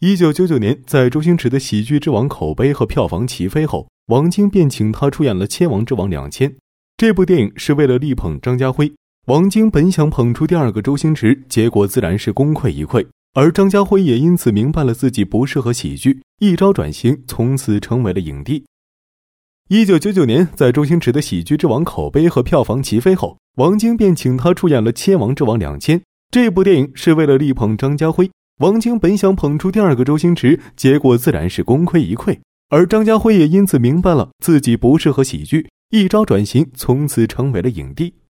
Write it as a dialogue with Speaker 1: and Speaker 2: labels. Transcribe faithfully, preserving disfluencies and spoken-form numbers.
Speaker 1: 一九九九年，在周星驰的《喜剧之王》口碑和票房齐飞后，王晶便请他出演了《千王之王两千》。这部电影是为了力捧张家辉，王晶本想捧出第二个周星驰，结果自然是功亏一篑。而张家辉也因此明白了自己不适合喜剧，一招转型，从此成为了影帝。一九九九年，在周星驰的《喜剧之王》口碑和票房齐飞后，王晶便请他出演了《千王之王两千》。这部电影是为了力捧张家辉，王晶本想捧出第二个周星驰，结果自然是功亏一篑。而张家辉也因此明白了自己不适合喜剧，一招转型，从此成为了影帝。